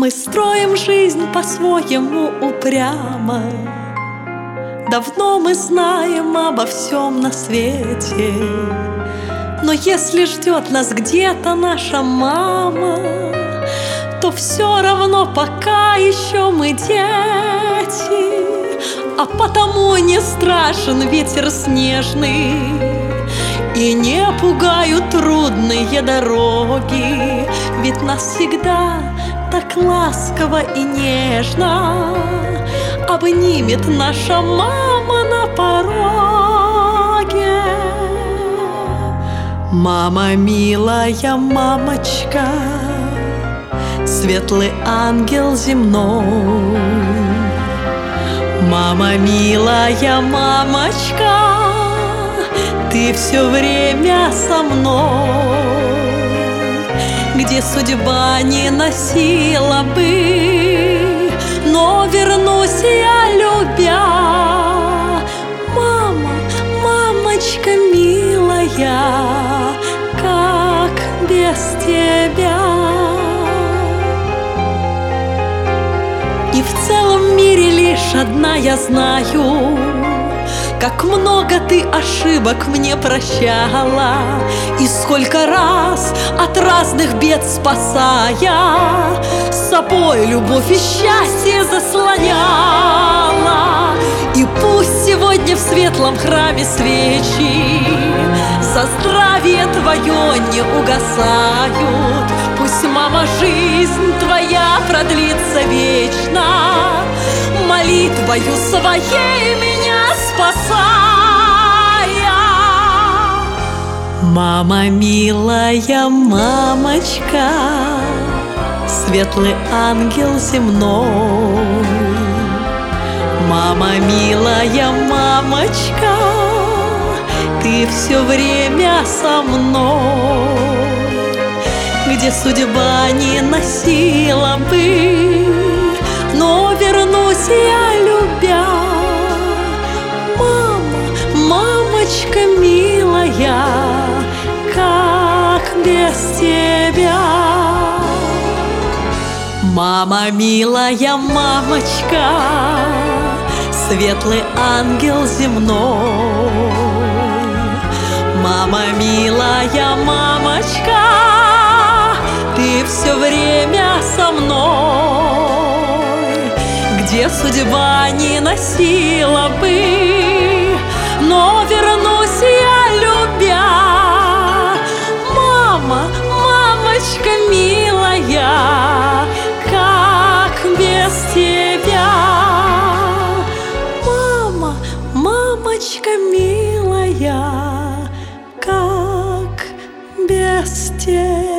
Мы строим жизнь по-своему упрямо. Давно мы знаем обо всем на свете, но если ждет нас где-то наша мама, то все равно пока еще мы дети, а потому не страшен ветер снежный и не пугают трудные дороги, ведь нас всегда так ласково и нежно обнимет наша мама на пороге. Мама, милая мамочка, светлый ангел земной. Мама, милая мамочка, ты все время со мной. Где судьба не носила бы, но вернусь я, любя. Мама, мамочка милая, как без тебя? И в целом мире лишь одна я знаю, как много ты ошибок мне прощала, и сколько раз от разных бед спасая, с собой любовь и счастье заслоняла. И пусть сегодня в светлом храме свечи за здравие твое не угасают, пусть, мама, жизнь твоя продлится вечно, молитвою своей меня спасая. Мама, милая мамочка, светлый ангел земной. Мама, милая мамочка, ты все время со мной. Где судьба не носила бы, но вернусь я, любя. Мама, мамочка милая, как без тебя? Мама, милая мамочка, светлый ангел земной. Мама, милая мамочка, ты все время со мной. Где судьба не носила бы, но вернусь я, любя. Мама, мамочка милая, как без тебя? Мама, мамочка милая, как без тебя?